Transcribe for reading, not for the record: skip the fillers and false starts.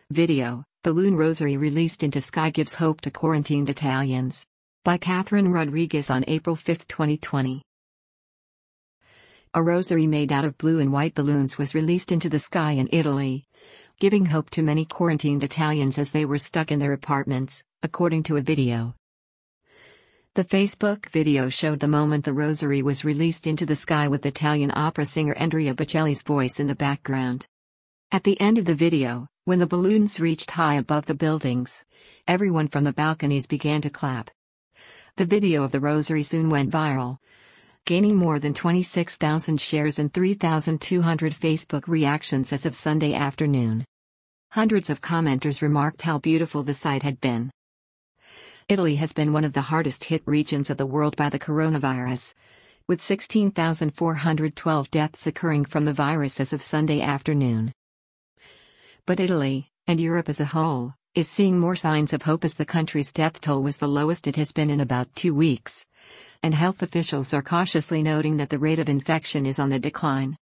Video, Balloon Rosary released into sky gives hope to quarantined Italians. By Catherine Rodriguez on April 5, 2020. A rosary made out of blue and white balloons was released into the sky in Italy, giving hope to many quarantined Italians as they were stuck in their apartments, according to a video. The Facebook video showed the moment the rosary was released into the sky with Italian opera singer Andrea Bocelli's voice in the background. At the end of the video, when the balloons reached high above the buildings, everyone from the balconies began to clap. The video of the rosary soon went viral, gaining more than 26,000 shares and 3,200 Facebook reactions as of Sunday afternoon. Hundreds of commenters remarked how beautiful the sight had been. Italy has been one of the hardest hit regions of the world by the coronavirus, with 16,412 deaths occurring from the virus as of Sunday afternoon. But Italy, and Europe as a whole, is seeing more signs of hope as the country's death toll was the lowest it has been in about 2 weeks, and health officials are cautiously noting that the rate of infection is on the decline.